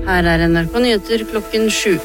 Her NRK Nyheter klokken 7.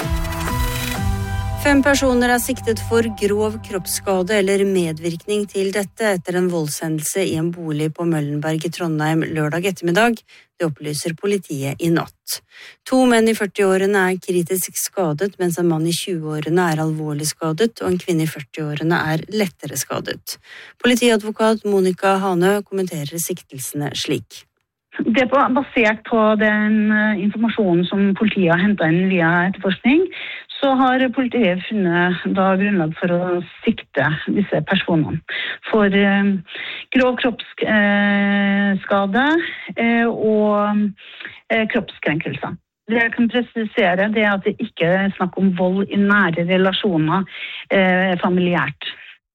5 personer siktet for grov kroppsskade eller medvirkning til dette etter en voldshendelse i en bolig på Møllenberg i Trondheim lørdag ettermiddag. Det opplyser politiet i natt. 2 menn i 40-årene kritisk skadet, mens en mann i 20-årene alvorlig skadet, og en kvinne i 40-årene lettere skadet. Politiadvokat Monica Hanø kommenterer siktelsene slik. Det er basert på den informasjonen som politiet har hentet inn via etterforskning, så har politiet funnet grunnlag for å sikte disse personene for grov kroppsskade og kroppskrenkelser. Det jeg kan presisere det at det ikke er snakk om vold i nære relasjoner familiært.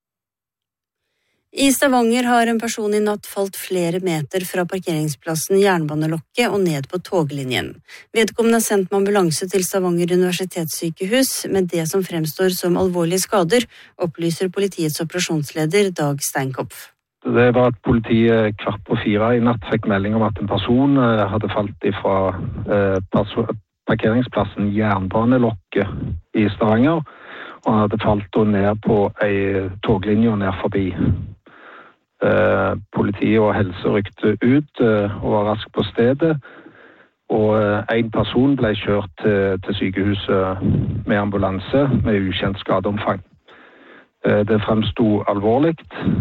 I Stavanger har en person i natt falt flere meter fra parkeringsplassen Jernbanelokket og ned på toglinjen. Vedkommende sendt med ambulanse til Stavanger universitetssykehus med det som fremstår som alvorlige skader, opplyser politiets operasjonsleder Dag Steinkopf. Det var at politiet 3:15 i natt fikk melding om at en person hadde falt fra parkeringsplassen Jernbanelokket i Stavanger, og han hadde falt ned på en toglinje og ned forbi. Politiet og helse rykte ut og var raskt på stedet, og en person ble kjørt til sykehuset med ambulanse med ukjent skadeomfang. Det fremstod alvorlig,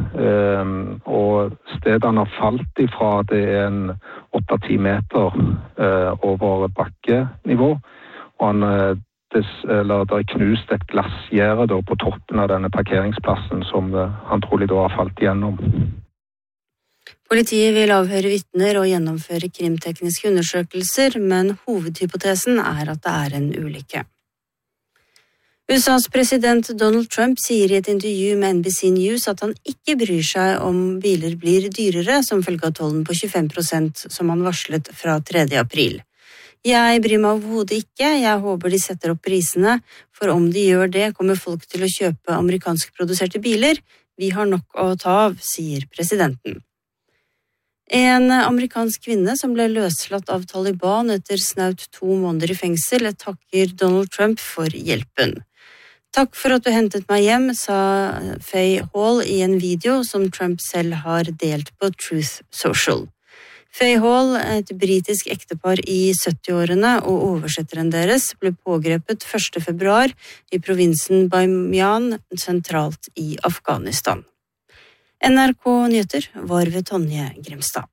og stedet han har falt ifra det er en 8-10 meter over bakkenivå, og det er knust et glassgjerde på toppen av denne parkeringsplassen som han trolig da har falt gjennom. Politiet vil avhøre vitner og gjennomføre krimtekniske undersøkelser, men hovedhypotesen at det en ulykke. USAs president Donald Trump sier i et intervju med NBC News at han ikke bryr seg om biler blir dyrere som følge av tollen på 25% som han varslet fra 3. april. Jeg bryr meg overhodet ikke, jeg håper de setter opp prisene, for om de gjør det kommer folk til å kjøpe amerikanskproduserte biler. Vi har nok å ta av, sier presidenten. En amerikansk kvinne som ble løslatt av Taliban etter snaut 2 måneder i fengsel, takker Donald Trump for hjelpen. Takk for at du hentet meg hjem, sa Faye Hall i en video som Trump selv har delt på Truth Social. Faye Hall, et britisk ektepar i 70-årene og oversetteren deres, ble pågrepet 1. februar i provinsen Bamiyan, sentralt i Afghanistan. NRK Nyheter var ved Tonje Grimstad.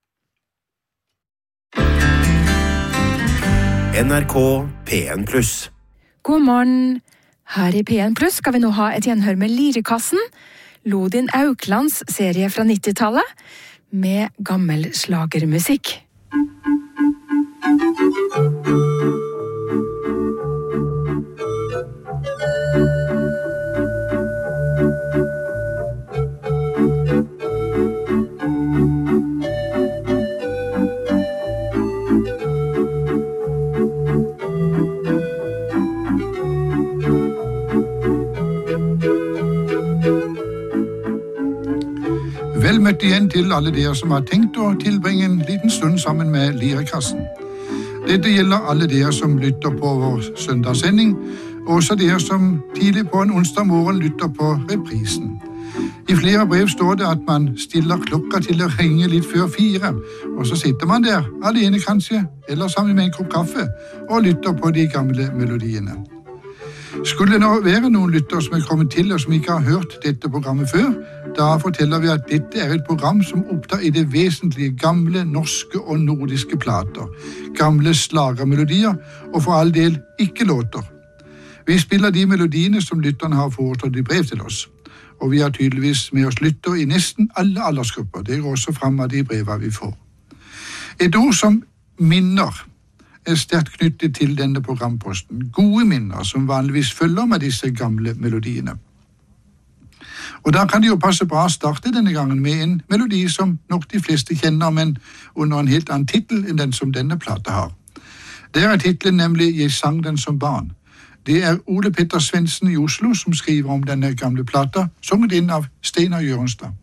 NRK P1+. God morgen. Her i P1+ skal vi nå ha et gjenhør med Lirekassen, Lodin Auklands serie fra 90-tallet, med gammel slagermusikk. Vel møtt igjen til alle dere som har tenkt å tilbringe en liten stund sammen med Lirekassen. Dette gjelder alle dere som lytter på vår søndagssending, og også dere som tidlig på en onsdag morgen lytter på reprisen. I flere brev står det at man stiller klokka til å ringe litt før 4, og så sitter man der, alene kanskje, eller sammen med en kopp kaffe, og lytter på de gamle melodiene. Skulle det nå være noen lyttere som kommet til og som ikke har hørt dette programmet før, da forteller vi at dette et program som opptar i det vesentlige gamle norske og nordiske plater, gamle slagermelodier og for all del ikke låter. Vi spiller de melodiene som lytterne har foreslått i brev til oss, og vi har tydeligvis med oss lyttere i nesten alle aldersgrupper. Det går også frem av de brevene vi får. Et ord som minner sterkt knyttet til denne programposten. Gode minner som vanligvis følger med disse gamle melodiene. Og da kan det jo passe bra å starte denne gangen med en melodi som nok de fleste kjenner, men under en helt annen titel enn den som denne plata har. Det titlen nemlig «Jeg sang den som barn». Det Ole Petter Svendsen i Oslo som skriver om denne gamle plata, sunget inn av Steinar Jørgenstad.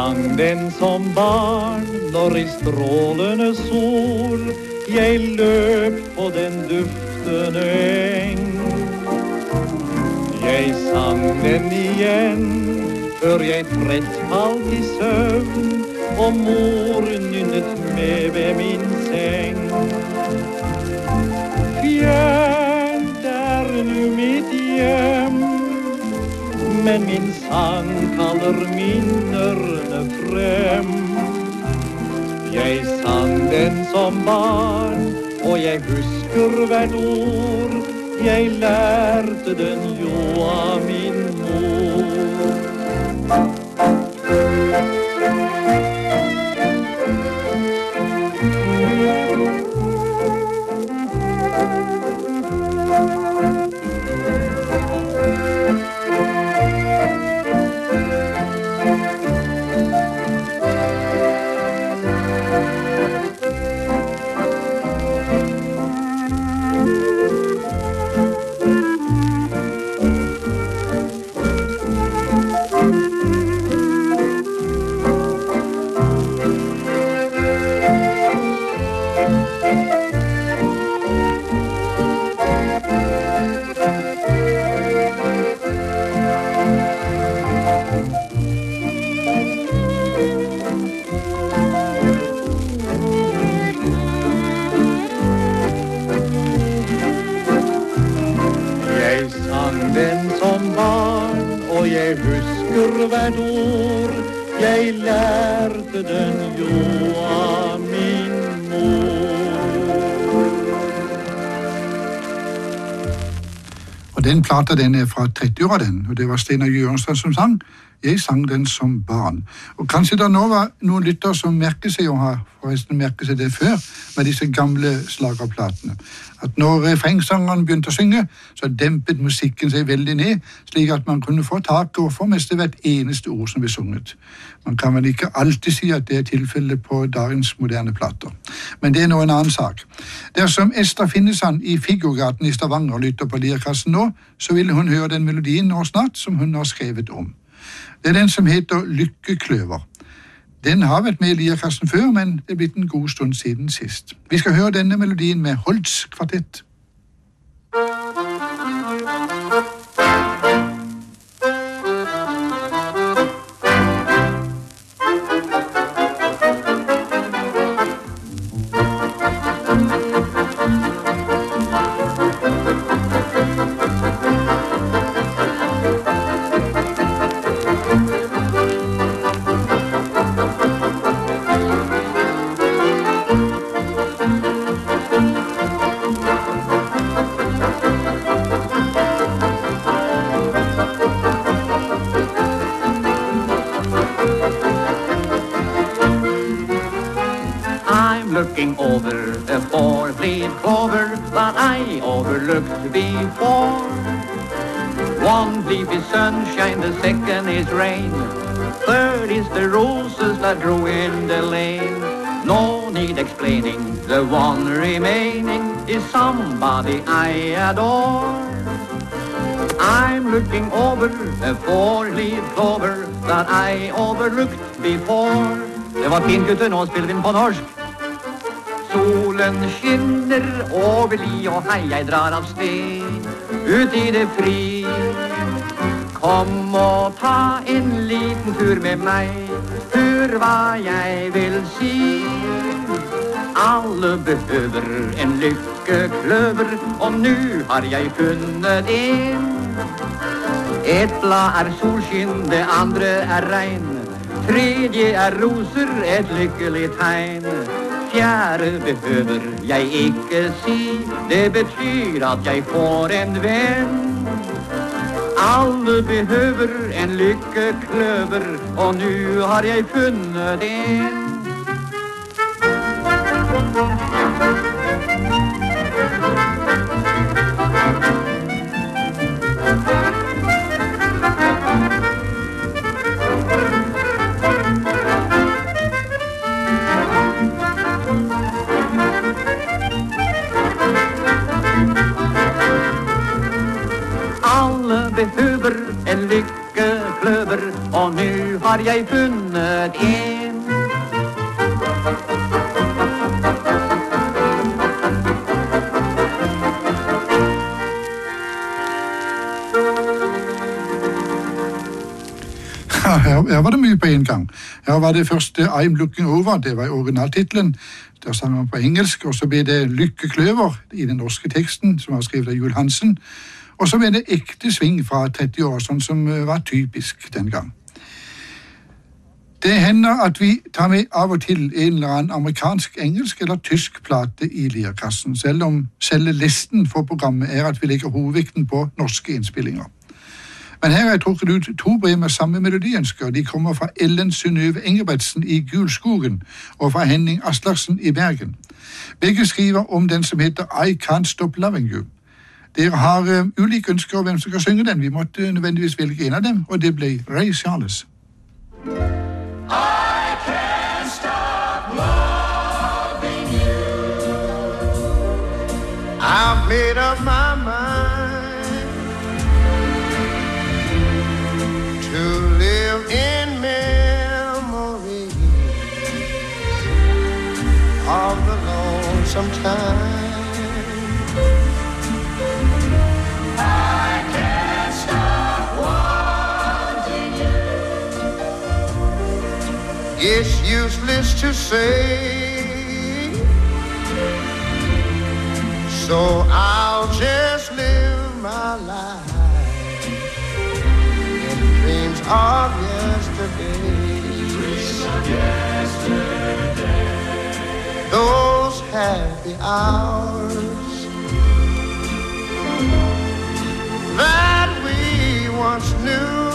sang den som barn når i strålende sol jeg løp på den duftende eng. Jeg sang den igjen før jeg falt i søvn, og mor nynnet med ved min seng. Fjernt nu mitt hjem, men min sang kaller minnerne frem. Jeg sang den som barn, og jeg husker hvert ord. Jeg lærte den jo av min mor. Hvert ord, jeg lærte den jo av min mor. Og den plata, den fra 30-åra den, og det var Steinar Jørgenstad som sang. Jeg sang den som barn. Og kanskje det nå var noen lytter som merker seg, og har forresten merket seg det før, med disse gamle slagerplatene. At når refrengsangeren begynte å synge, så dempet musikken seg veldig ned, slik at man kunne få tak og få mest hvert eneste ord som ble sunget. Man kan vel ikke alltid si at det tilfellet på dagens moderne plater. Men det nå en annen sak. Dersom Ester Finnesand i Figgågaten i Stavanger lytter på Lirekassen nå, så vil hun høre den melodien nå snart som hun har skrevet om. Det den som heter Lykkekløver. Den har vært med i Lirekassen før, men det er blitt en god stund siden sist. Vi skal høre denne melodien med Holtz Kvartett. Looking over the four-leaf clover that I overlooked before. One leaf is sunshine, the second is rain. Third is the roses that grow in the lane. No need explaining, the one remaining is somebody I adore. I'm looking over the four-leaf clover that I overlooked before. Det var fint gutter, nå spiller vi den på norsk. Solen skinner over li og hei, jeg drar av sted ut i det fri. Kom og ta en liten tur med meg, hør hva jeg vil si. Alle behøver en lykkekløver, og nu har jeg funnet en. Et blad er solskinn, det andre er regn. Tredje er roser, et lykkelig tegn. Fjerde behøver jeg ikke si, det betyr at jeg får en venn. Alle behøver en lykkekløver, og nu har jeg funnet en. Behøver en lykkekløver, og nu har jeg funnet again. Her var det mye på en gang. Her var det første I'm Looking Over, det var originaltitlen. Der sang han på engelsk, og så ble det Lykkekløver i den norske teksten, som var skrevet av Juel Hansen. Og så ble det ekte sving fra 30 år, sånn som var typisk den gang. Det hender at vi tar med av og til en eller annen amerikansk, engelsk eller tysk plate i lirekassen, selv om selve listen for programmet er at vi legger hovedvekten på norske innspillinger. Men her har jeg trukket ut 2 brev med samme melodiønsker. De kommer fra Ellen Synnøve Engebretsen i Gulskogen og fra Henning Aslaksen i Bergen. Begge skriver om den som heter I Can't Stop Loving You. Dere har ulike ønsker om hvem som skal synge den. Vi måtte nødvendigvis velge en av dem, og det ble Ray Charles. I can't stop loving you. I've made up my mind to live in memories of the lonesome time. I can't stop wanting you. It's useless to say, so I'll just live my life in dreams of yesterday. Dreams of yesterday. Those happy hours that we once knew.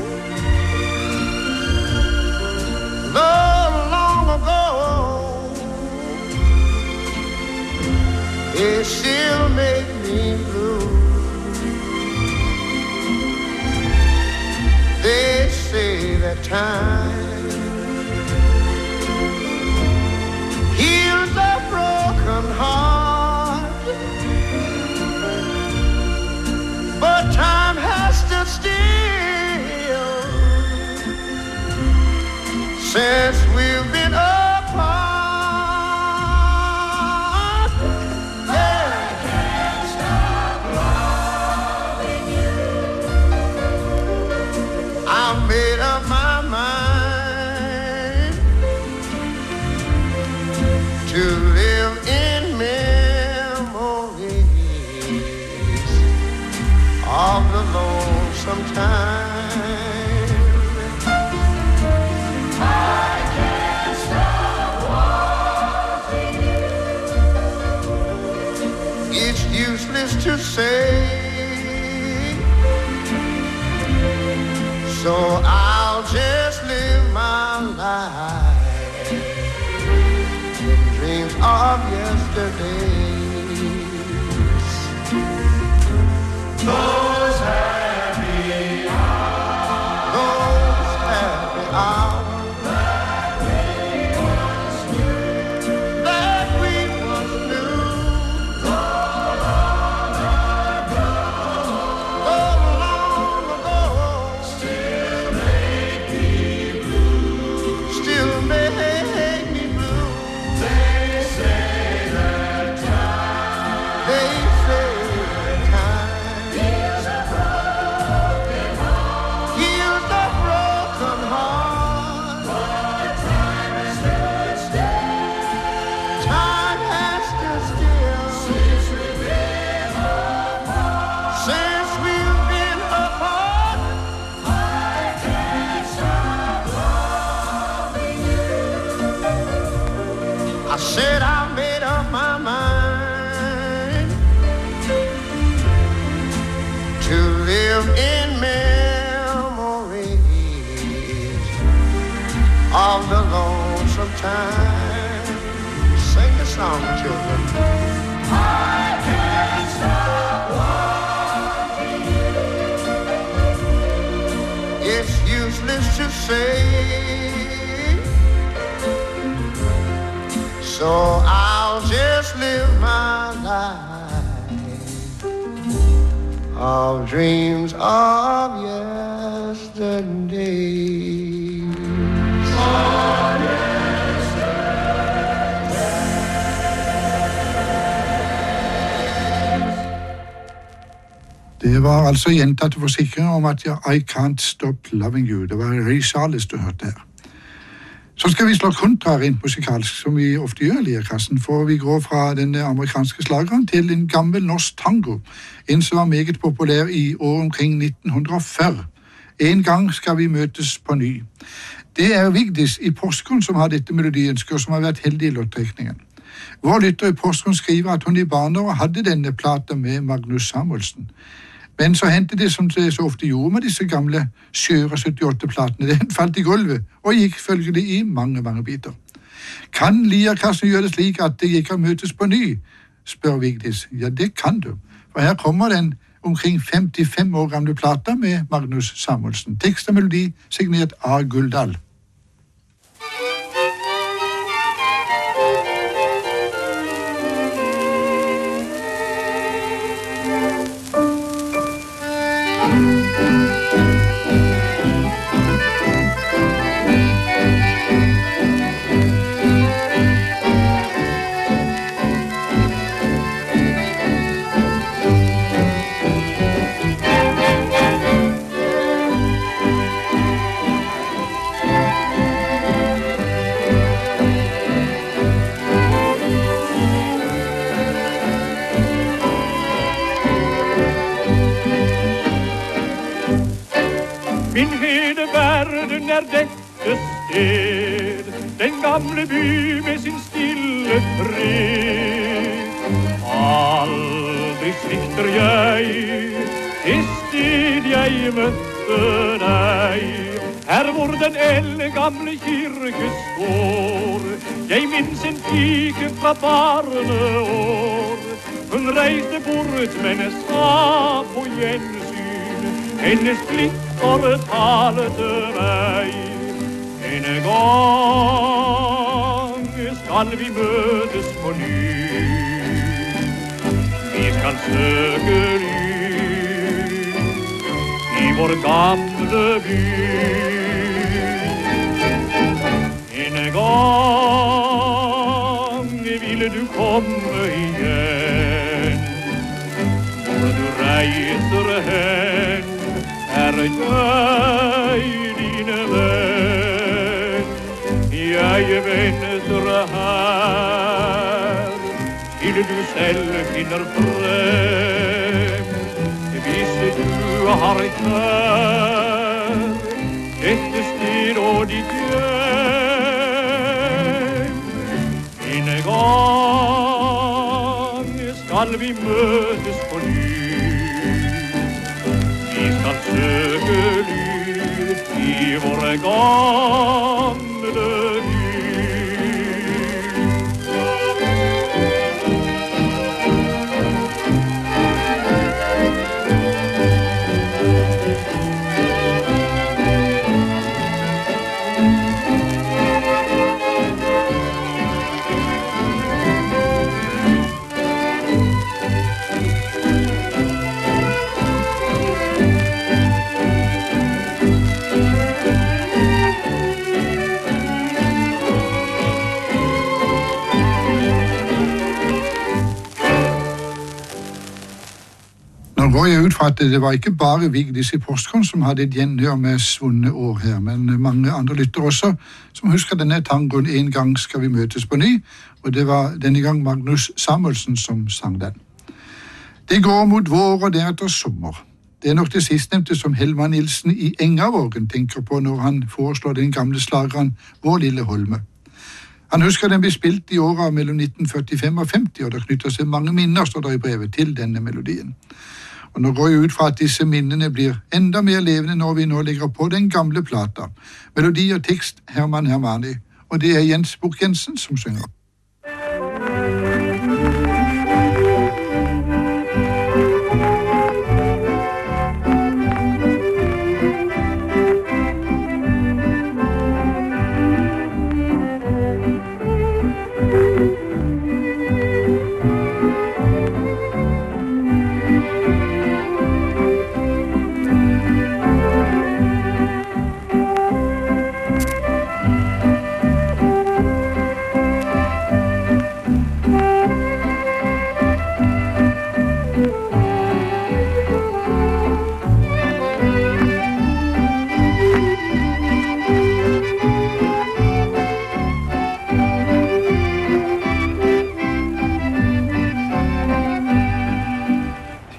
Long ago, it still make me blue. They say that time heals a broken heart, but time has stood still since we've been apart. Yeah. I can't stop loving you. I've made up my mind to live in memories of the lonesome time. To say, so I'll just live my life in dreams of yesterdays. Those happy hours, those happy hours. I said I made up my mind to live in memories of the lonesome time. Sing the song, children. I can't stop wanting you. It's useless to say, so I'll just live my life of dreams of yesterday. Det var altså gjentatte forsikringer om at I can't stop loving you. Det var Ray Charles du hørte her. Så skal vi slå kontra rent musikalsk, som vi ofte gjør i Lirekassen, for vi går fra den amerikanske slageren til en gammel norsk tango, en som var meget populær i år omkring 1940. En gang skal vi møtes på ny. Det er Vigdis i Porsgrunn som har dette melodiønsket, og som har vært heldig i lottrekningen. Vår lytter i Porsgrunn skriver at hun i barneår hadde denne plata med Magnus Samuelsen. Men så hendte det som det så ofte gjorde med disse gamle skjøre 78-platene. Den falt i gulvet og gikk følgelig i mange, mange biter. Kan Lirekassen gjøre det slik at det ikke kan møtes på ny? Spør Vigdis. Ja, det kan du. For her kommer den omkring 55 år gamle plata med Magnus Samuelsen. Tekst og melodi signert A. Guldal. Min hele verden dette sted, den gamle by med sin stille fred. Aldri svikter jeg, det sted jeg møtte deg, her hvor den eldgamle kirke står. Jeg minns en pike fra barneår, hun reiste bort, men jeg sa på gjensyn, hennes blikk fortalte meg. En gang skal vi møtes på ny. Vi skal søke lys i vår gamle by. En gang ville du komme igjen, hvor du reiser hen. Er jeg dine venn, jeg venter her, til du selv finner frem. Hvis du har kjær, dette sted og ditt hjem. En gang skal vi møtes på ny. Søke lys i våre gamle by. Går jeg ut fra at det var ikke bare Vigdis i Porsgrunn som hadde et gjenhør med svunne år her, men mange andre lytter også, som husker denne tangoen En gang skal vi møtes på ny, og det var denne gang Magnus Samuelsen som sang den. Det går mot vår og deretter sommer. Det er nok det sistnevnte som Helman Nilsen i Engavågen tenker på når han foreslår den gamle slageren Vår lille Holme. Han husker den ble spilt i året mellom 1945 og 50, og det knytter seg mange minner, står der i brevet, til denne melodien. Og nå går jeg ut fra at disse minnene blir enda mer levende når vi nå legger på den gamle plata. Melodi og tekst Herman Hermani, og det er Jens Bukk Jensen som synger.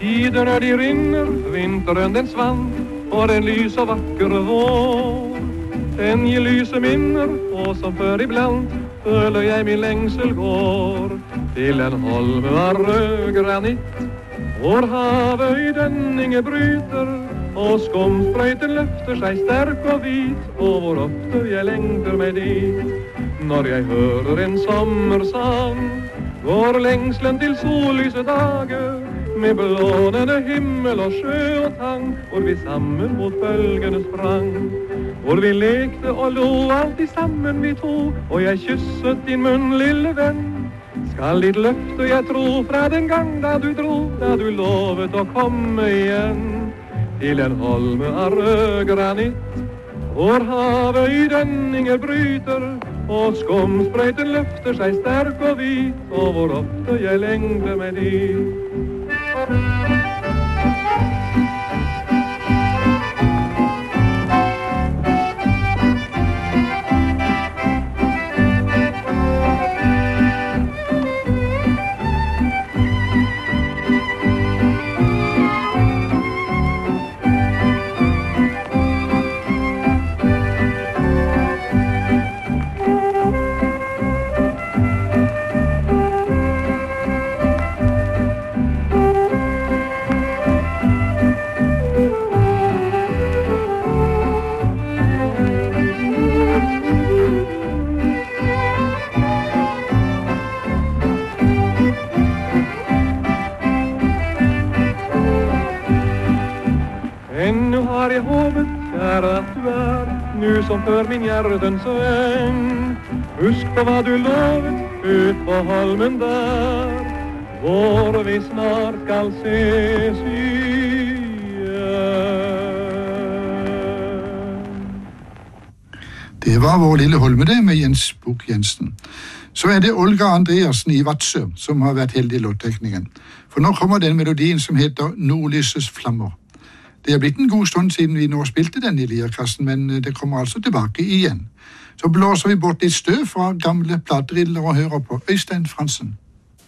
Tiderna de rinner, vinteren den svant, og den lys og vakkere vår. Den gir lyse minner, og som før iblant føler jeg min lengsel går til en holme av rød granitt, hvor havet i dønninge bryter, og skumsprøyten løfter seg sterk og hvit, og hvor ofte jeg lengter meg dit. Når jeg hører en sommersang, går lengselen til sollyse dager, med blånende himmel og sjø og tang, hvor vi sammen mot bølgene sprang, hvor vi lekte og lo alltid sammen vi to, og jeg kysset din munn, lille venn. Skal ditt løfte jeg tro fra den gang da du dro, da du lovet å komme igjen til en holme av rød granitt, hvor havet i dønninger bryter, og skumsprøyten løfter seg sterk og hvit, og hvor ofte jeg lengter meg dit. Ännu har jag håpet, kjære, at du nu som før min hjertens venn. Husk på hva du lovet, ut på holmen der, hvor vi snart skal ses igjen. Det var vår lille Holme det, med Jens Bukk Jensen. Så det Olga Andreassen i Vadsø som har vært heldig i låttekningen. For nå kommer den melodien som heter Nordlysets flammer. Det har blitt en god stund siden vi nå spilte den i Lirekassen, men det kommer altså tilbake igjen. Så blåser vi bort litt støv fra gamle plateriller og hører på Øystein Fransen.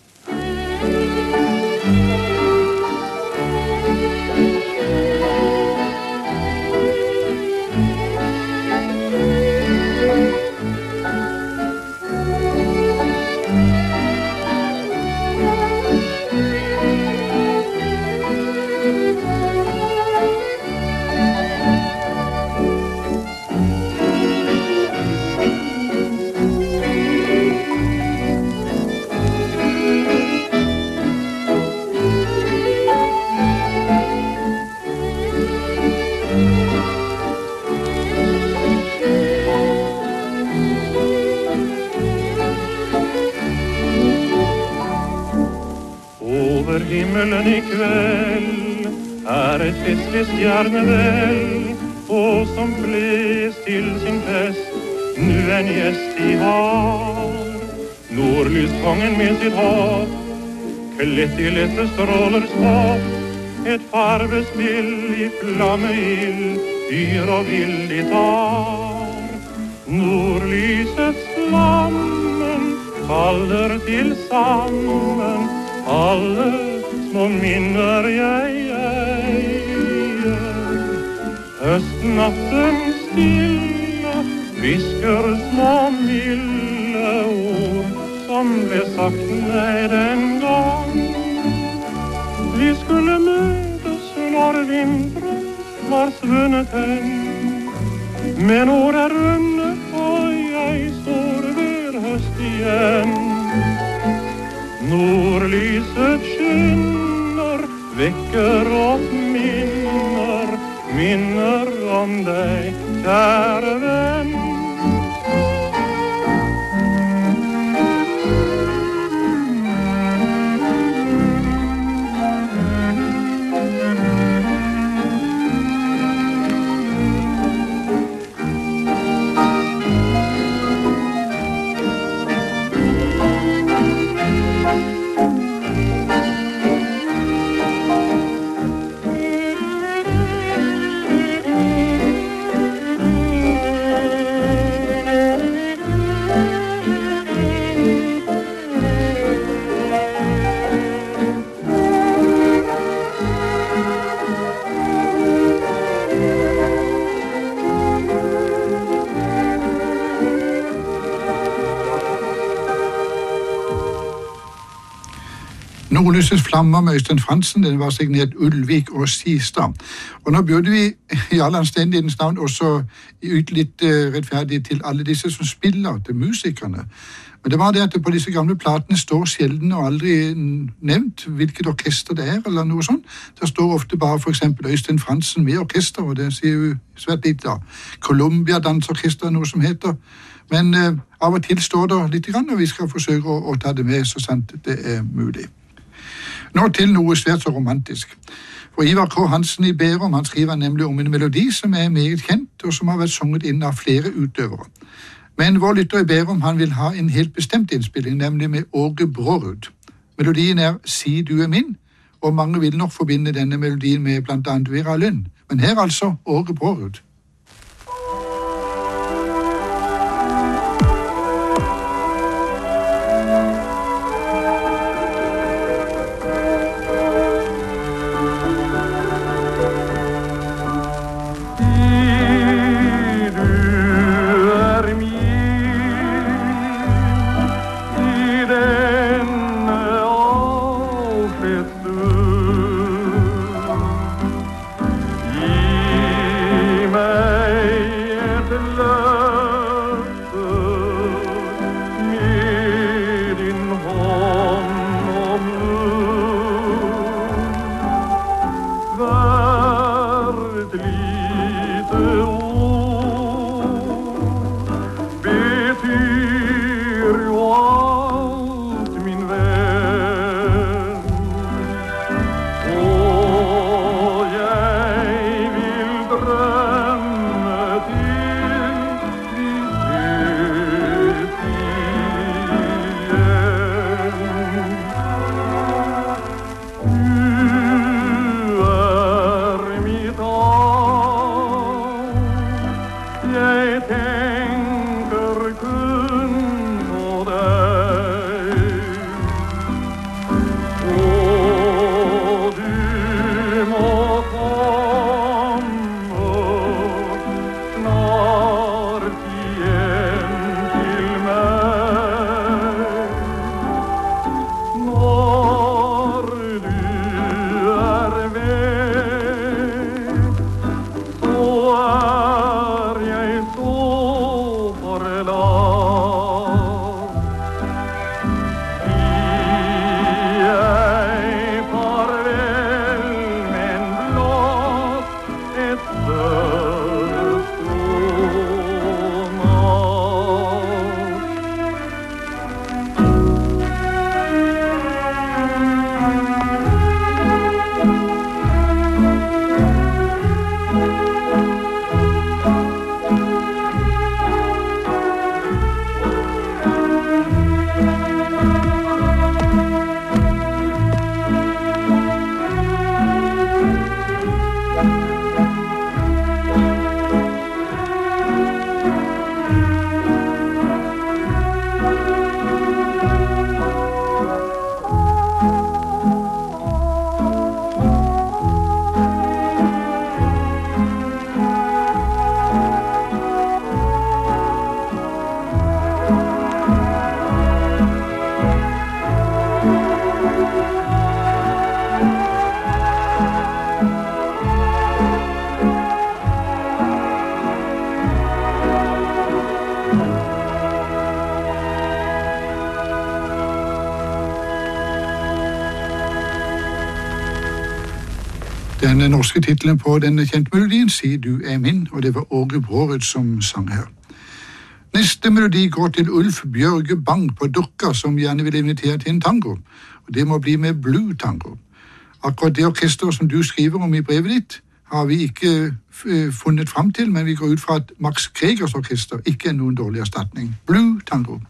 Himmelen i kveld et festlig stjerneveld, og som flest til sin fest nu en gjest de har. Nordlyskongen med sitt hav, kledd i lette strålers hav, et farvespill i flammeild, yr og vill de tar. Nordlysets flammen faller til sammen, alle små minner jeg eier. Høstnatten stille visker små milde ord som ble sagt meg den gang. Vi skulle møtes når vinteren var svunnet hen, men år rundet og jeg står ved høst igjen. Nordlyset skinner, vekker oss minner om deg, kjære venn. Nordlysets flammer med Øystein Frantzen, den var signert Ulvik og Sistad. Og nå burde vi i all anstendighetens navn også yte litt rettferdig til alle disse som spiller, til musikerne. Men det var det at på disse gamle platene står sjelden og aldri nevnt hvilket orkester det er, eller noe sånt. Det står ofte bare for eksempel Øystein Frantzen med orkester, og det sier jo svært litt da. Columbia Dansorkester, noe som heter. Men av og til står det litt grann, og vi skal forsøke å ta det med så sant det er mulig. Nå til noe svært så romantisk. For Ivar K. Hansen i Bærum, han skriver nemlig om en melodi som er meget kjent, og som har vært sunget inn av flere utøvere. Men vår lytter i Bærum, han vil ha en helt bestemt innspilling, nemlig med Åge Brårud. Melodien er Si du er min, og mange vil nok forbinde denne melodien med blant annet Vera Lund. Men her altså Åge Brårud. Den norske titelen på denne kjente melodien, Si du er min, og det var Åge Brårud som sang her. Neste melodi går til Ulf Bjørge Bang på Dokka, som gjerne vil invitere til en tango, og det må bli med Blue Tango. Akkurat det orkester som du skriver om i brevet ditt, har vi ikke funnet frem til, men vi går ut fra at Max Gregers orkester ikke er noen dårlig erstatning. Blue Tango.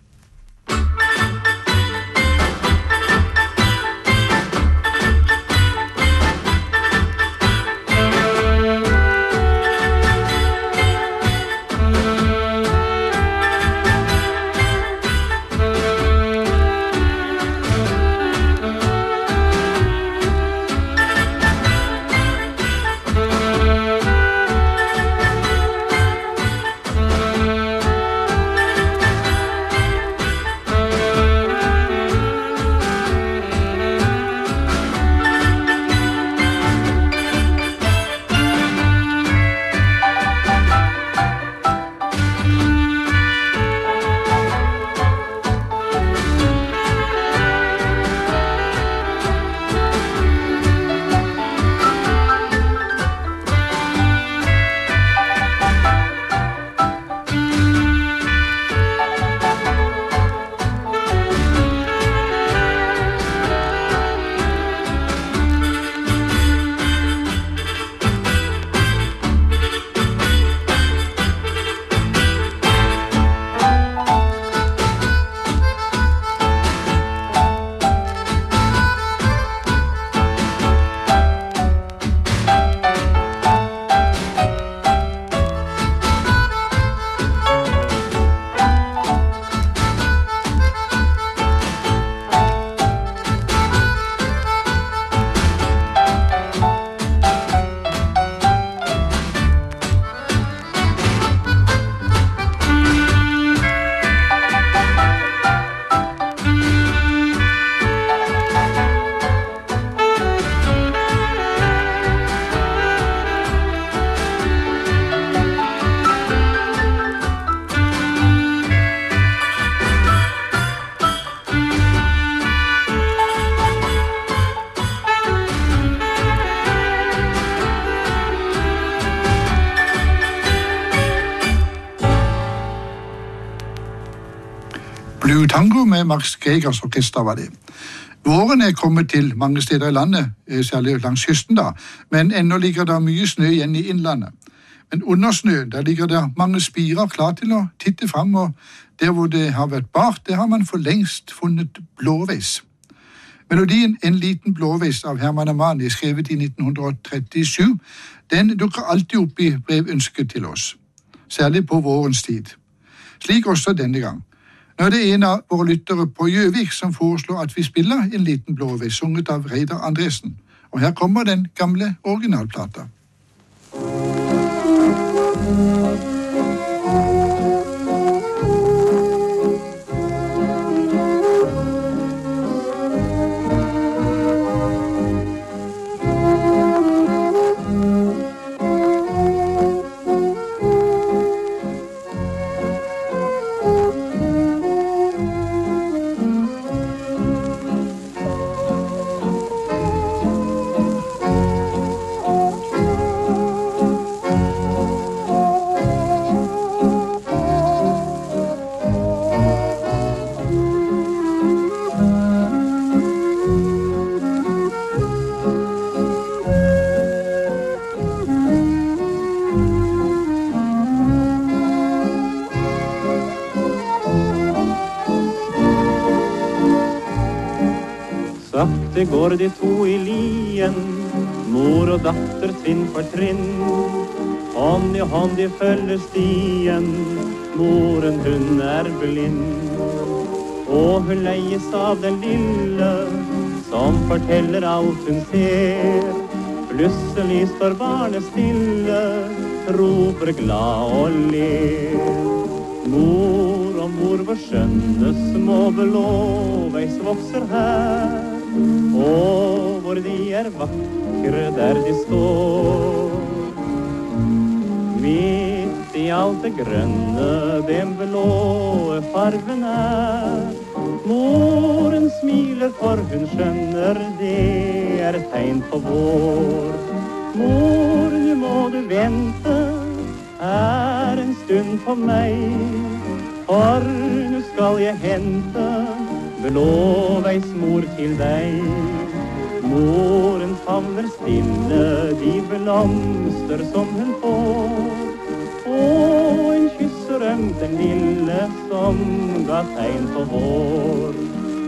Blue Tango med Max Gregers orkester var det. Våren kommet til mange steder i landet, særlig langs kysten da, men ennå ligger det mye snø igjen i innlandet. Men under snø, der ligger det mange spirer klar til å titte frem, og der hvor det har vært bart, der har man for lengst funnet blåveis. Melodien En liten blåveis av Herman Amani, skrevet i 1937, den dukker alltid opp i brevønsket til oss, særlig på vårens tid. Slik også denne gang. Nå er det en av våre lyttere på Gjøvik som foreslår at vi spiller En liten blåveis, sunget av Reidar Andresen. Og her kommer den gamle originalplata. Sakte går de to i lien, mor og datter trinn for trinn. Hånd i hånd de følger stien, moren hun blind. Og hun leies av den lille, som forteller alt hun ser. Plutselig står barnet stille, roper glad og ler. Mor og mor, vår skjønne små blåveis vokser her. Og hvor de vakre der de står. Midt i alt det grønne, den blåe farven Moren smiler for hun skjønner det tegn på vår. Mor, nu må du vente, en stund på meg, for nu skal jeg hente blåveis mor til deg. Moren famner stille de blomster som hun får, og en kysser ømt den lille som ga tegn på vår.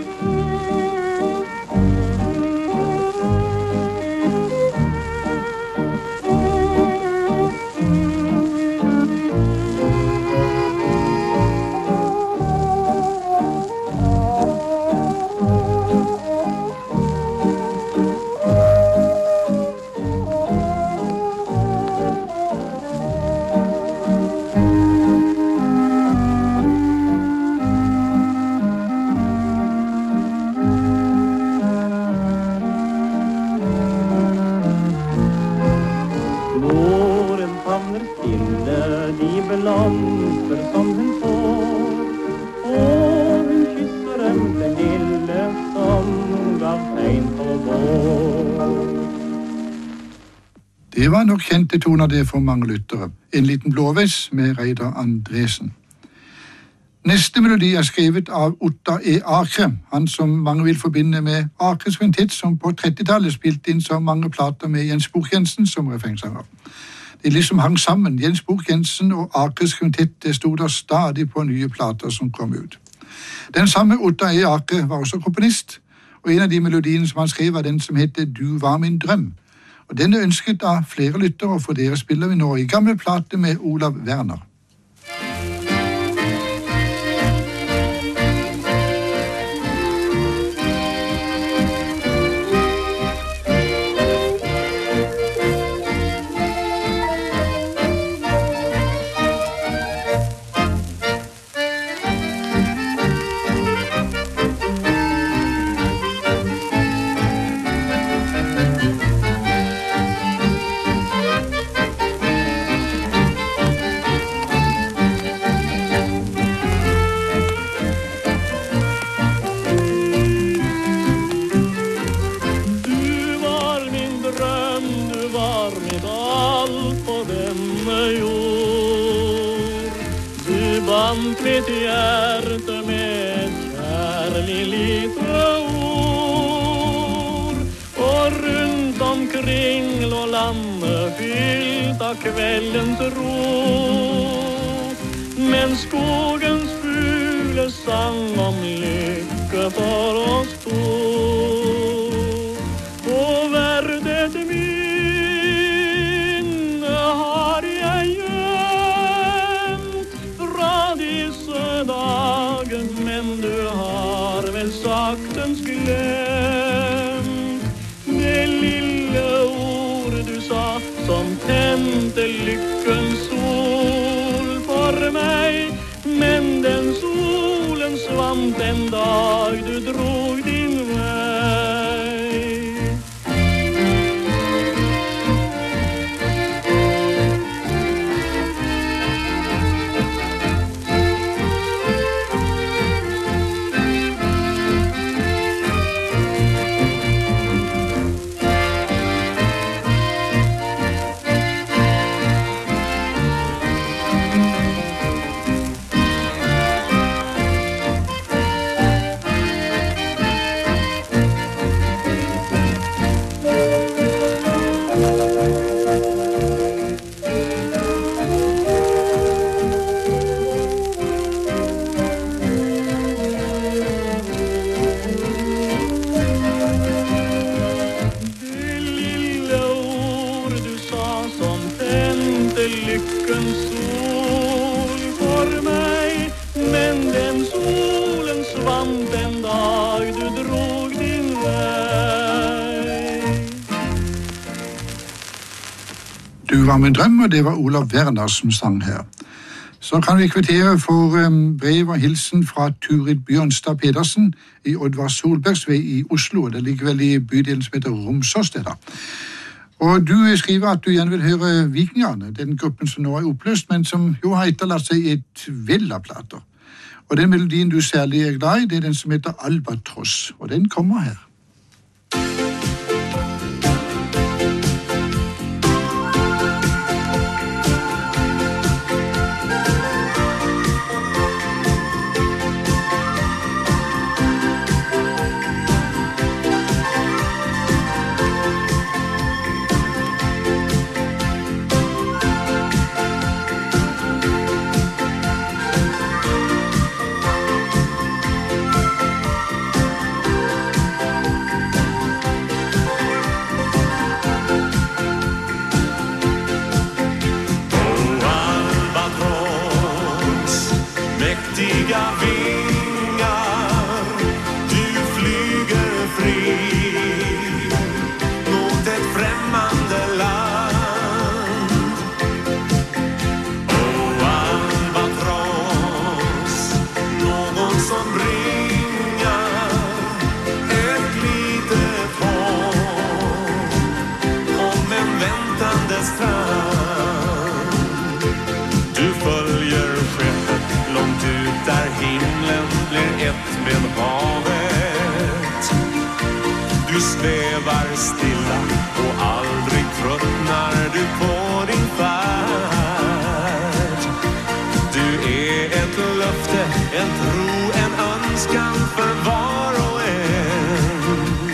Det var nok kjente toner det for mange lyttere. En liten blåveis med Reidar Andresen. Neste melodi skrevet av Ottar E. Akre, han som mange vil forbinde med Akres kvintett, som på 30-tallet spilte inn så mange plater med Jens Bukh-Jensen som refrengsanger. De liksom hang sammen. Jens Bukh-Jensen og Akres kvintett stod der stadig på nye plater som kom ut. Den samme Ottar E. Akre var også komponist, og en av de melodiene som han skrev var den som heter Du var min drøm. Og den ønsket av flere lyttere, og for dere spiller vi nå i gammel plate med Olav Werner. Mitt hjerte med aldrig lite ord. Och runt omkring lå landet fyllt av kvällens ro. Men skogens fuglar sang om lycka för oss två. Och värdet minne har jag gömt från dessa dagen, men du har väl saktens glömt det lilla ord du sa som tände lyckans sol för mig. Men den solen svant en dag du drog din väg. Lyckans sol för mig, men den solen svant en dag du drog din väg. Du var min dröm, och det var Olof Werner som sang her. Så kan vi kvittere for brev og hilsen fra Turid Bjørnstad Pedersen i Oddvar Solbergsvei i Oslo. Det ligger vel i bydelen som heter Romsåssteda. Og du skriver at du gjerne vil høre Vikingerne, den gruppen som nå er oppløst, men som jo har etterlatt seg et vell av plater. Og den melodien du særlig er glad i, det er den som heter Albatross, og den kommer her. Svävar stilla och aldrig tröttnar du på din färd. Du är ett löfte, en tro, en önskan för var och en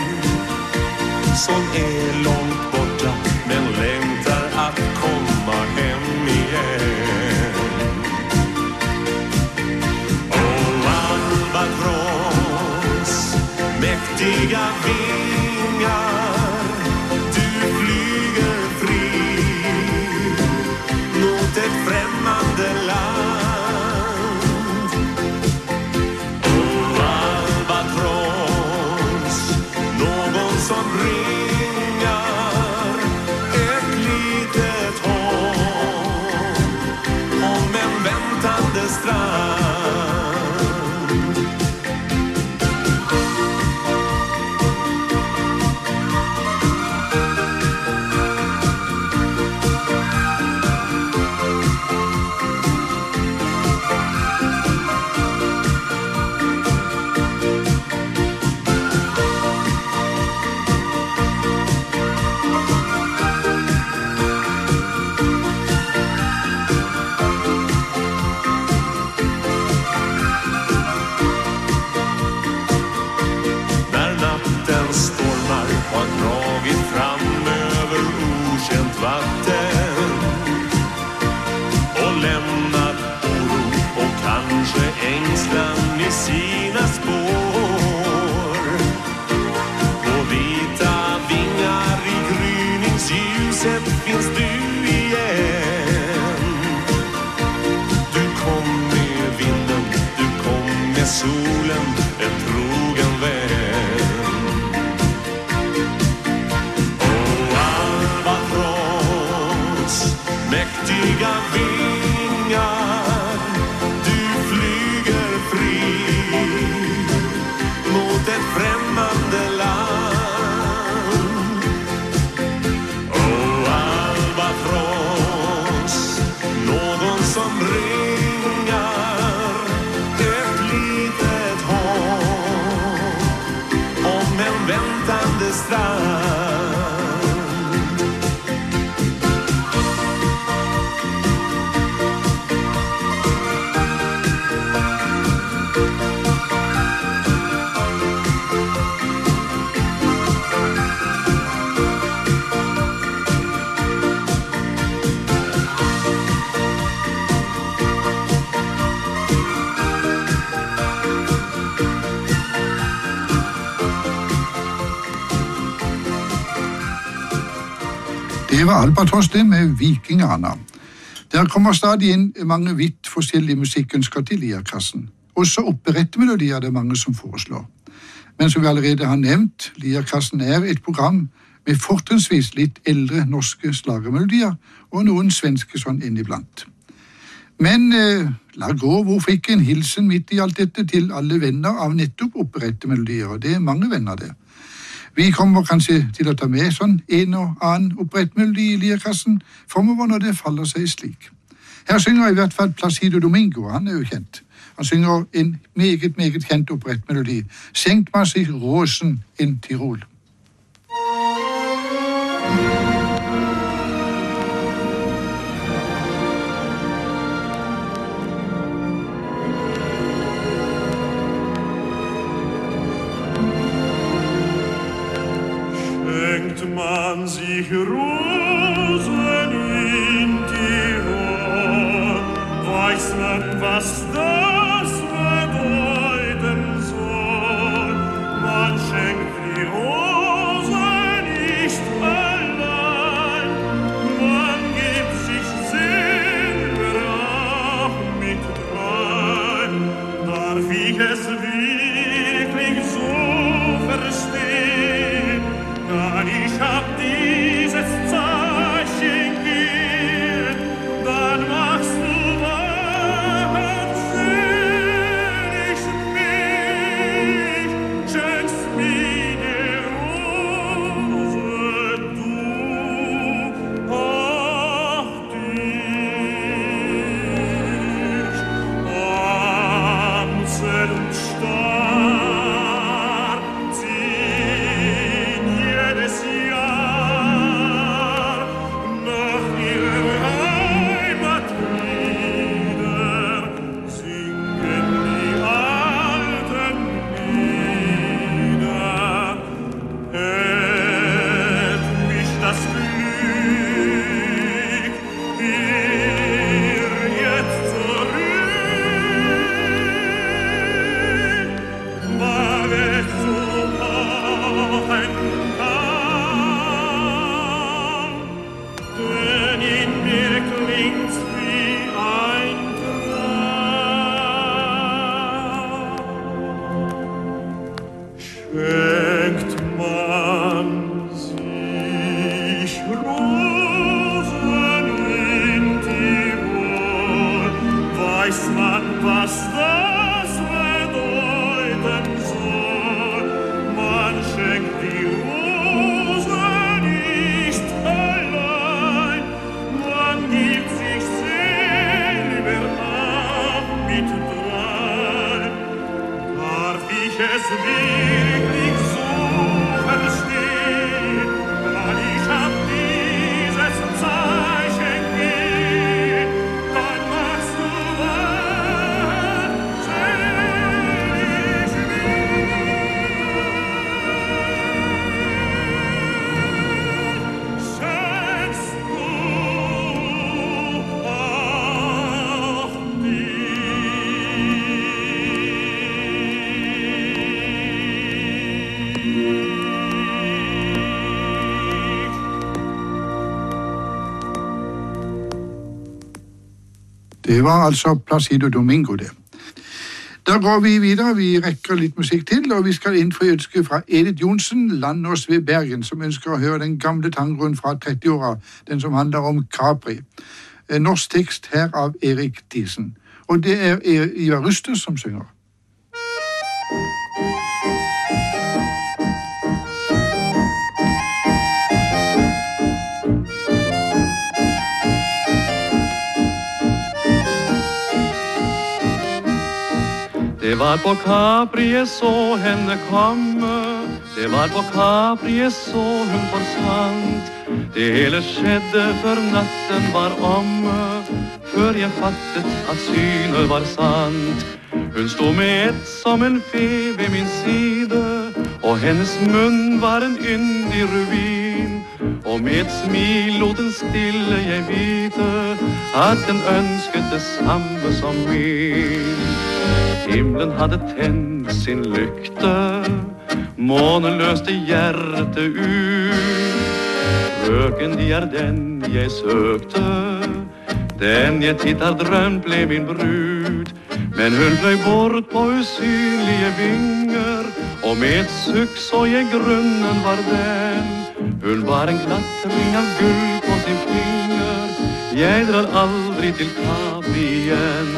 som är långt borta men längtar att komma hem igen. Oh, Albatross, mäktiga vingar, du rent vatten och lämnat oro och kanske ängslan i sina spår. På vita vingar i gryningsljuset finns du igen. Du kom med vinden, du kom med solen, en trogen vän. Mäktiga vingar, du flyger fri mot ett främmande land. Albatross, någon som ringar ett litet hopp om en väntande strand. Det var Albatross det med Vikingarna. Der kommer stadig inn mange vidt forskjellige musikkønsker til Lierkassen. Også operettemelodier er det mange som foreslår. Men som vi allerede har nevnt, Lierkassen er et program med fortrinnsvis litt eldre norske slagermelodier og noen svenske sånn inniblant. Men la gå, hvorfor ikke en hilsen midt i alt dette til alle venner av nettopp operettemelodier, og det er mange venner det. Vi kommer kanskje til å ta med sånn en og annen operettmelodi i Lierkassen fremover når det faller seg slik. Her synger i hvert fall Placido Domingo, han er jo kjent. Han synger en meget, meget kjent operettmelodi. Senkt man sich Rosen in Tirol. Man sich Rosen in Tirol, weiß man, was das bedeuten soll. Man schenkt die Rosen nicht allein, man gibt sich selber auch mit rein. Darf ich es wirklich so verstehen? Ich hab dieses Zeichen gegeben, dann machst du wahnsinnig mich, schenkst mir die Rose, du, ach dich, Amsel und Star, ziehen jedes Jahr nach ihrer Heimat wieder, singen die alten Lieder. Hält mich das Glück hier jetzt zurück, war es so hoffen kann, denn in mir klingt's wie ein Traum. Schenkt man sich Rosen in Tirol, weiß man, was das bedeuten soll. Man schenkt die Rosen nicht allein, man gibt sich selber auch mit rein. Darf ich es wirklich so verstehen, weil ich hab dieses Zeichen gegeben, dann machst du wahnsinnig Det var altså Placido Domingo, det. Da går vi videre, vi rekker litt musikk til, og vi skal innfri ønske fra Edith Johnsen, Landås ved Bergen, som ønsker å høre den gamle tangoen fra 30-åra, den som handler om Capri. Norsk tekst her av Erik Thiesen. Og det er Ivar Ruste som synger. Det var på Capri jeg så henne komme, det var på Capri jeg så hun forsvant. Det hele skjedde før natten var omme, før jeg fattet at synet var sant. Hun stod med ett som en fe ved min side, og hennes munn var en yndig rubin. Og med et smil lot den stille jeg vite at den ønsket det samme som min. Himmelen hadde tent sin lykte, månen løste hjertet ut. Frøken, de den jeg søkte, den jeg titt har drømt ble min brud. Men hun fløy bort på usynlige vinger, og med et sukk så jeg grunnen var den. Hun var en glatring av gull på sin finger, jeg drar aldri til Capri igjen.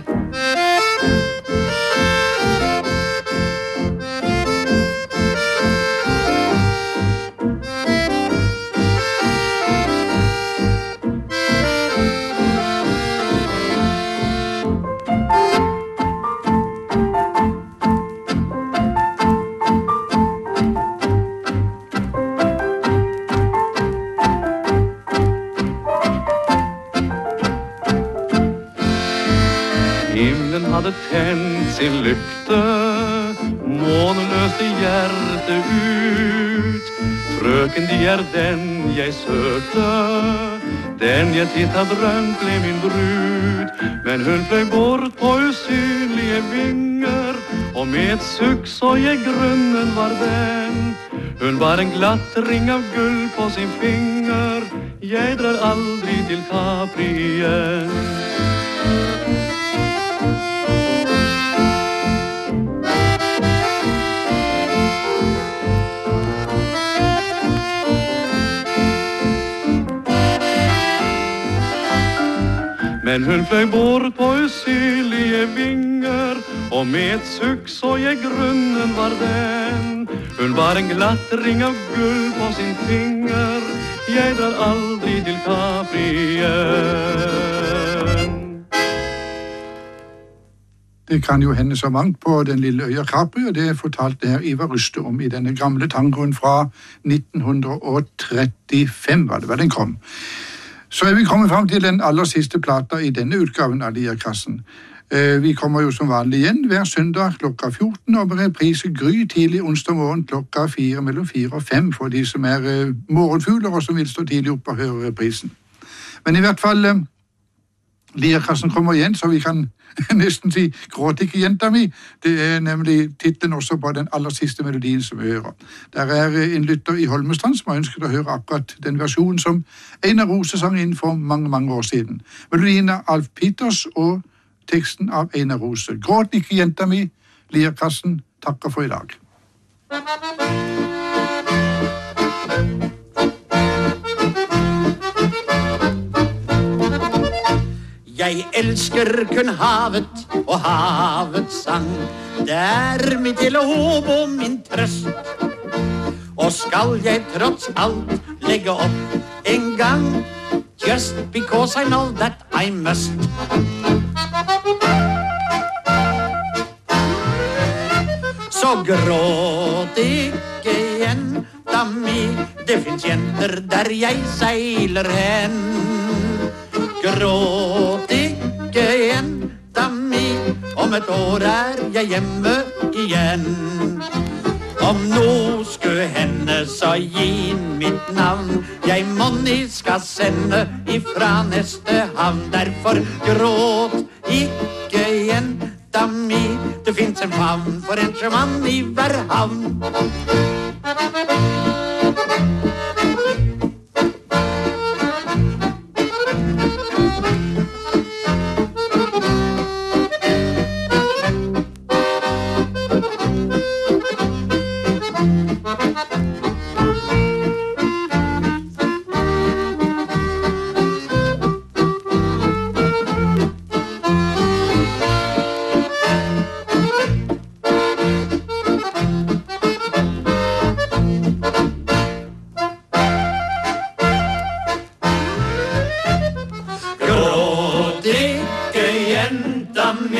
Tent sin lykte, månen løste hjertet ut. Frøken, de den jeg søkte, den jeg titt har drømt ble min brud. Men hun fløy bort på usynlige vinger, og med et sukk så jeg grunnen var den. Hun var en glatring av gull på sin finger, jeg drar aldri til Capri igjen. Men hun fløy bort på usynlige vinger, og med et sukk så jeg grunnen var den. Hun var en glatring av gull på sin finger, jeg drar aldri til Capri igjen. Det kan jo hende så mangt på den lille øya Capri, og det fortalte her Ivar Ruste om i denne gamle tangoen fra 1935, var det vel den kom. Så er vi kommet frem til den aller siste plata i denne utgaven av Lirakassen. Vi kommer jo som vanlig igjen hver søndag klokka 14, og med reprise gry tidlig onsdag morgen klokka 4, mellom 4 og 5, for de som er morgenfugler og som vil stå tidlig opp og høre reprisen. Men i hvert fall, Lirakassen kommer igjen, så vi kan nesten si "Gråt ikke, jenta mi". Det er nemlig titlen også på den aller siste melodien som vi hører. Der er en lytter i Holmestrand som har ønsket å høre akkurat den versjonen som Einar Rose sang inn for mange, mange år siden. Melodien er Alf Peters og teksten av Einar Rose. "Gråt ikke, jenta mi". Lirakassen takker for i dag. Jeg elsker kun havet og havets sang. Det er mitt hele håp og min trøst. Og skal jeg trots alt legge opp en gang, just because I know that I must. Så gråt ikke, jenta mi, det finnes jenter der jeg seiler hen. Gråt ikke, jenta mi, om et år er jeg hjemme igjen. Om noe skulle hende, så gi mitt navn. Jeg money skal sende ifra neste havn. Derfor gråt ikke, jenta mi, det finnes en favn for en sjømann i hver havn.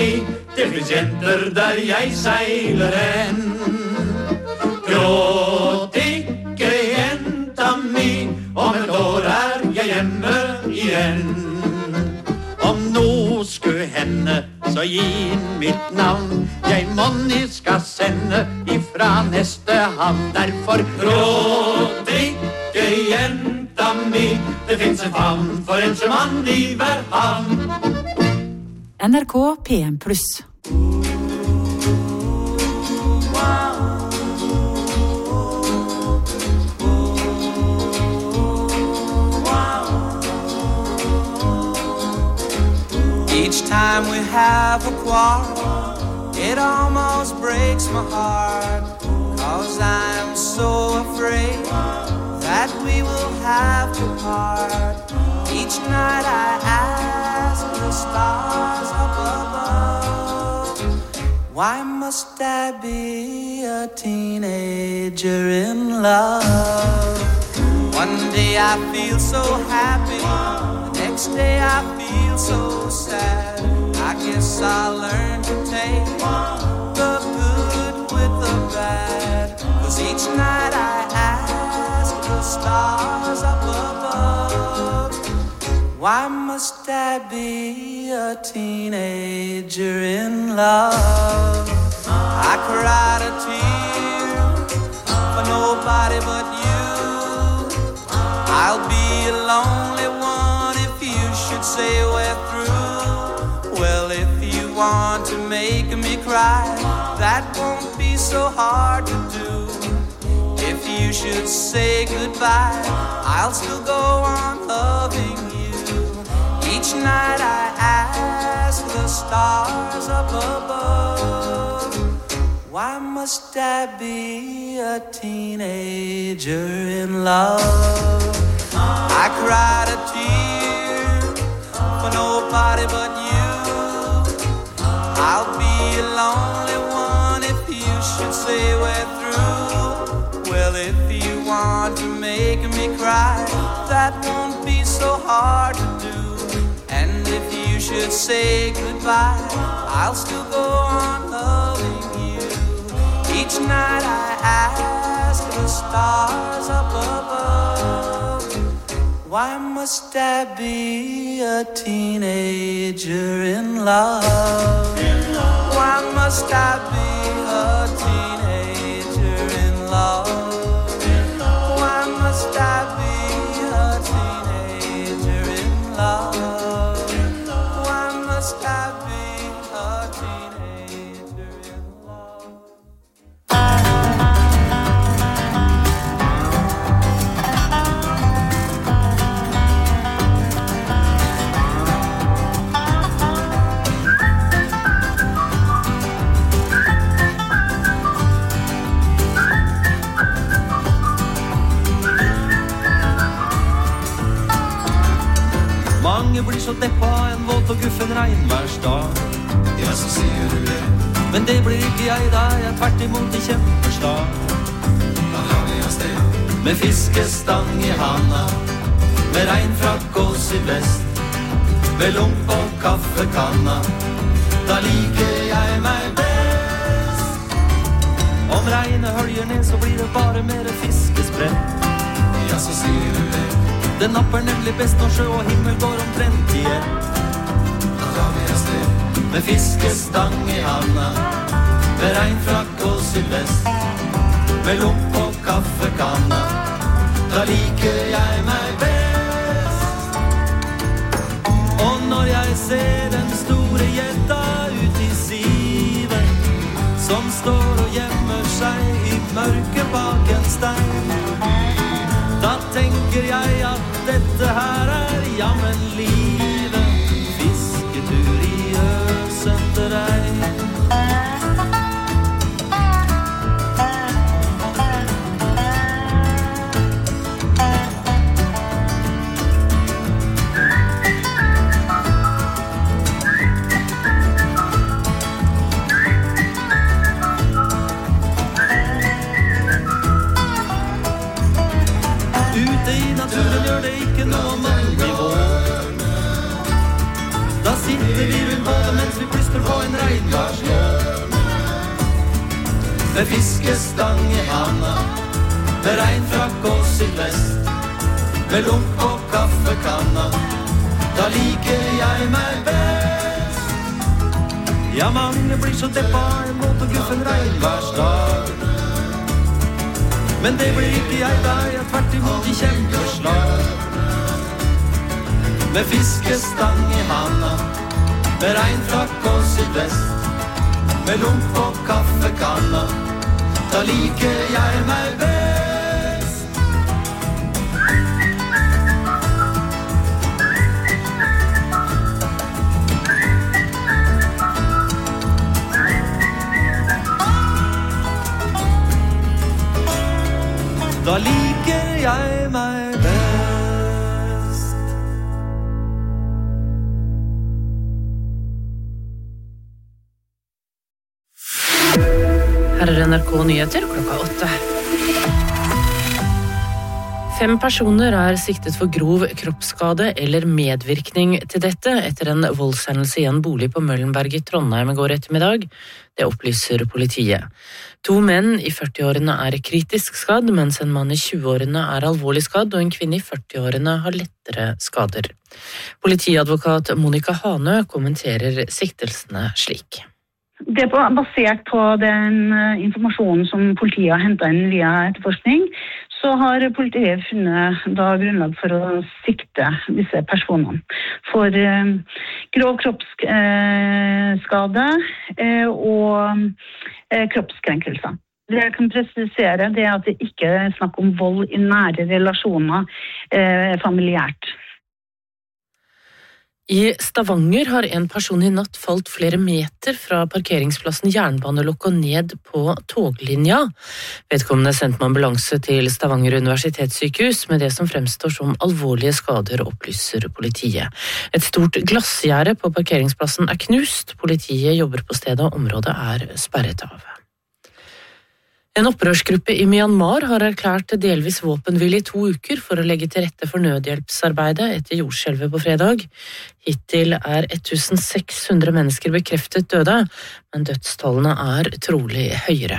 mi, det finnes jenter der jeg seiler hen. Gråt ikke, jenta mi, om et år jeg hjemme igjen. Om noe skulle hende, så gi inn mitt navn. Jeg money skal sende ifra neste havn. Derfor gråt ikke, jenta mi, det finnes en favn for en sjømann i hver havn. NRK PM+. Each time we have a quarrel, it almost breaks my heart, 'cause I'm so afraid that we will have to part. Each night I ask the stars up above, why must I be a teenager in love? One day I feel so happy, the next day I feel so sad. I guess I'll learn to take the good with the bad, 'cause each night I ask the stars up above, why must I be a teenager in love? I cried a tear for nobody but you. I'll be a lonely one if you should say we're through. Well, if you want to make me cry, that won't be so hard to do. If you should say goodbye, I'll still go on loving you. Each night I ask the stars up above, why must I be a teenager in love? I cried a tear for nobody but you. I'll be a lonely one if you should say we're through. Well, if you want to make me cry, that won't be so hard to do. And if you should say goodbye, I'll still go on loving you. Each night I ask the stars up above, why must I be a teenager in love? Why must I be a teenager in love? Why must I be a teenager in love? Why must I be a teenager in love? Mange blir så deppa en våt og guffen regnværsdag. Ja, så sier du det. Men det blir ikke jeg da, jeg tvert imot i kjempeslag. Da drar vi av sted med fiskestang i handa, med regnfrakk og sydvest, med lomp og kaffekanna. Da liker jeg meg best. Om regnet hølger ned, så blir det bare mer fiskesprett. Ja, så sier du det. Det napper nemlig best når sjø og himmel går omtrent i ett. Da drar vi av sted med fiskestang i handa, med regnfrakk og sydvest, med lomp og kaffekanna. Da liker jeg meg best. Og når jeg ser den store gjetta ut i sivet, som står og gjemmer seg i mørket bak en stein, da tenker jeg at dette her jammen livet. Fisketur i øsende regn. Naturen gjør det ikke noe om nivå. Da sitter vi rundt med fiskestang I handa, med regnfrakk og sydvest, med lunk på kaffekanna, da liker jeg meg best. Ja, mange blir så deppa en våt og guffen regnværsdag, men det blir ikke jeg da, jeg tvert imot I kjempeslag. Med fiskestang I handa, med regnfrakk og sydvest, med lunk på kaffekanna, da liker jeg meg best. Da liker jeg meg best. Her NRK Nyheter klokka 8. 5 personer siktet for grov kroppsskade eller medvirkning til dette etter en voldshendelse I en bolig på Møllenberg I Trondheim I går ettermiddag. Det opplyser politiet. 2 menn I 40-årene kritisk skadd, mens en mann I 20-årene alvorlig skadd, og en kvinne I 40-årene har lettere skader. Politiadvokat Monica Hanø kommenterer siktelsene slik. Det basert på den informasjonen som politiet har hentet inn via etterforskning, så har politiet funnet da grunnlag for å sikte disse personene for grov kroppsskade og kroppskrenkelser. Det jeg kan presisere det at det ikke snakk om vold I nære relasjoner familiært. I Stavanger har en person I natt falt flere meter fra parkeringsplassen Jernbanelokk og ned på toglinja. Vedkommende sendte med ambulanse til Stavanger universitetssykehus med det som fremstår som alvorlige skader, opplyser politiet. Et stort glassgjerde på parkeringsplassen knust. Politiet jobber på stedet, og området sperret av. En opprørsgruppe I Myanmar har erklært delvis våpenhvile I 2 uker for å legge til rette for nødhjelpsarbeidet etter jordskjelvet på fredag. Hittil 1600 mennesker bekreftet døde, men dødstallene trolig høyere.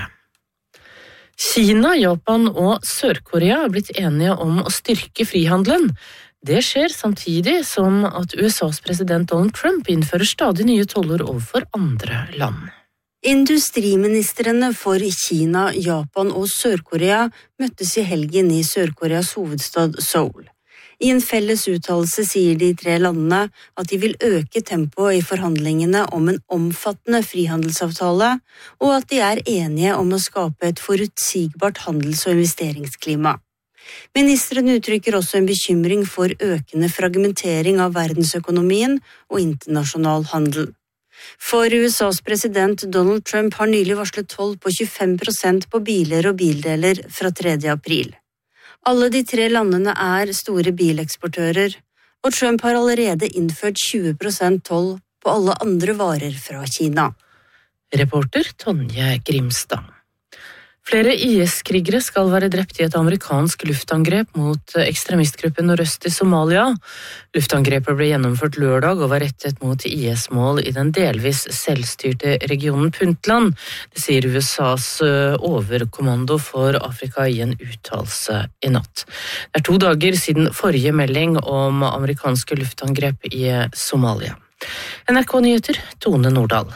Kina, Japan og Sør-Korea blitt enige om å styrke frihandelen. Det skjer samtidig som at USAs president Donald Trump innfører stadig nye toller overfor andre land. Industriministrene for Kina, Japan og Sør-Korea møttes I helgen I Sør-Koreas hovedstad Seoul. I en felles uttalelse sier de 3 landene at de vil øke tempoet I forhandlingene om en omfattende frihandelsavtale, og at de enige om å skape et forutsigbart handels- og investeringsklima. Ministrene uttrykker også en bekymring for økende fragmentering av verdensøkonomien og internasjonal handel. For USAs president Donald Trump har nylig varslet toll på 25% på biler og bildeler fra 3. april. Alle de 3 landene store bileksportører, og Trump har allerede innført 20% toll på alle andre varer fra Kina. Reporter Tonje Grimstad. Flere IS-krigere skal være drept I et amerikansk luftangrep mot ekstremistgruppen nordøst I Somalia. Luftangrepet ble gjennomført lørdag og var rettet mot IS-mål I den delvis selvstyrte regionen Puntland. Det sier USAs overkommando for Afrika I en uttalelse I natt. Det 2 dager siden forrige melding om amerikanske luftangrep I Somalia. NRK Nyheter, Tone Nordahl.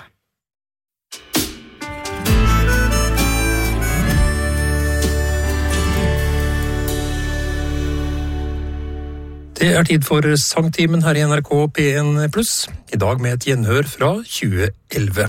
Det tid for sangtimen her I NRK P1+, I dag med et gjenhør fra 2011.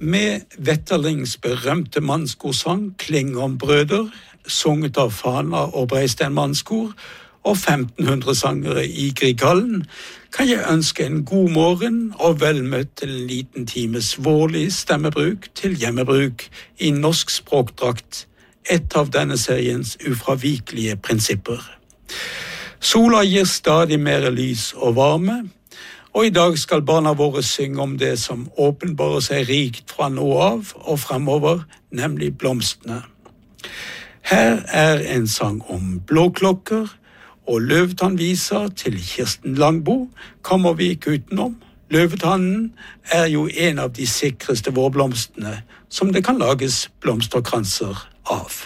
Med Wetterlings berømte mannskorsang Klingonbrøder, sunget av Fana og Breistein mannskor, og 1500 sangere i Grieghallen, kan jeg ønske en god morgen og velmøtt til en liten times vårlig stemmebruk til hjemmebruk i norsk språkdrakt, et av denne seriens ufravikelige prinsipper. Sola gir stadig mer lys og varme, og i dag skal barna våre synge om det som åpenbarer seg rikt fra nå av og fremover, nemlig blomstene. Her er en sang om blåklokker, og Løvetannvisa til Kirsten Langbo kommer vi ikke utenom. Løvetannen er jo en av de sikreste vårblomstene som det kan lages blomsterkranser av.